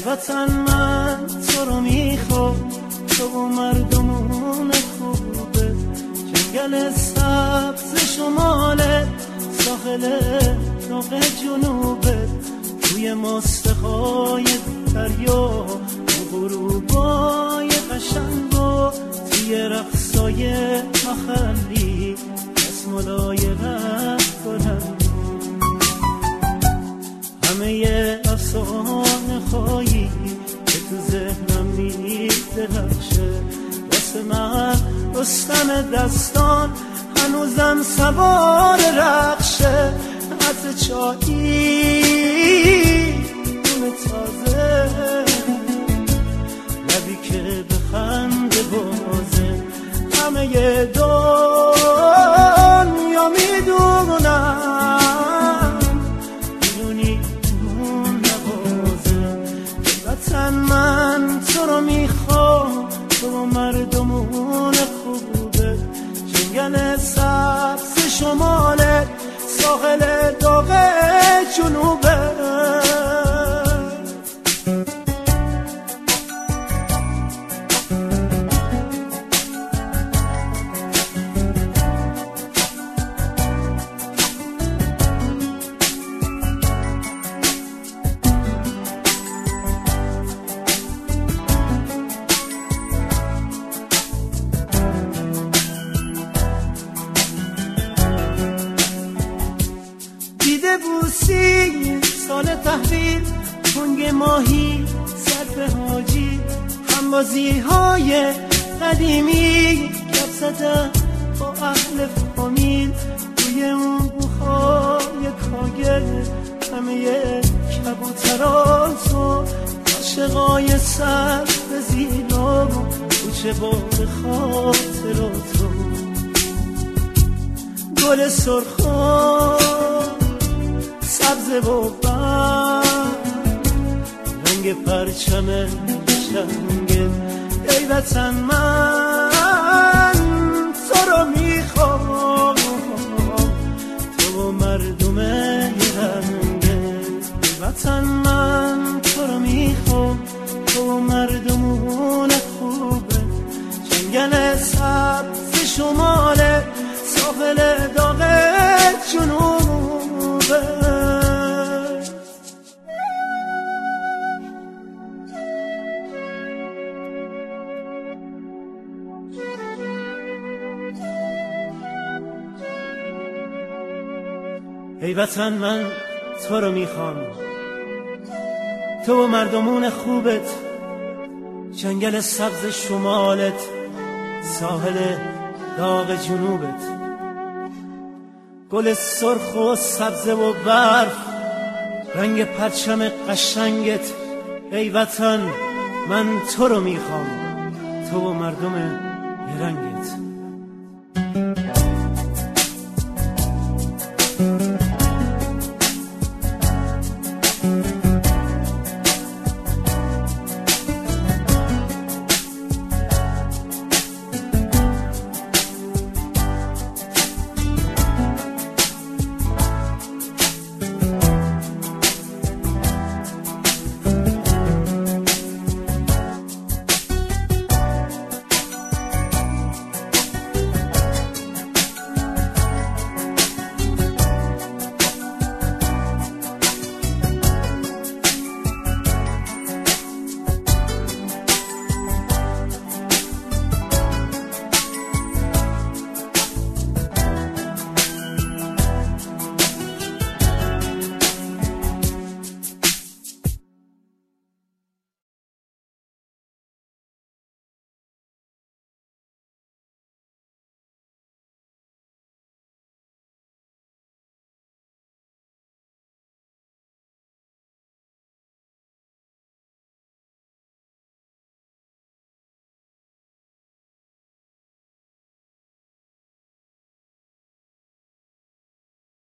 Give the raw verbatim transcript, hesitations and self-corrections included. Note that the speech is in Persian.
وطن من تو رو میخوام، تو و مردمون خوبه، جنگل سبز شماله، ساحل داغ جنوبه، توی مستخای دریا، تو غروبای قشنگ و توی رقصای محلی، دستمالای رفت بلند، همه افسانه خواهی که تو ذهنم میدرخشه، واسه من رستم دستان هنوزم سوار رخشه، عطر چایی نون تازه، لبی که به خنده بازه، همه دنیا میدونم میدونی اون نوازه، وطن من تو رو میخوام، تو و مردمون خوبه، جنگل سبز شماله، ساحل داغ جنوبه. دیده بوسی سال تحویل، کنگ ماهی صرف حاجی، همبازی های قدیمی، گپ زدن با اهل فامیل، روی اون بوهای کاگل، همه کبوترات و عاشقای سر به زینا، کوچه با خاطراتو، گل سرخان سبز و برگ، رنگ پرچم شنگل، ای وطن من تو رو میخوام، تو و مردم رنگت، ای وطن من تو رو میخوام، تو و مردمون خوبه، جنگل سبز شماله، ساحل داغ جنوبه. ای وطن من تو رو میخوام، تو و مردمون خوبت، جنگل سبز شمالت، ساحل داغ جنوبت، گل سرخ و سبز و برف، رنگ پرچم قشنگت، ای وطن من تو رو میخوام، تو و مردم رنگت.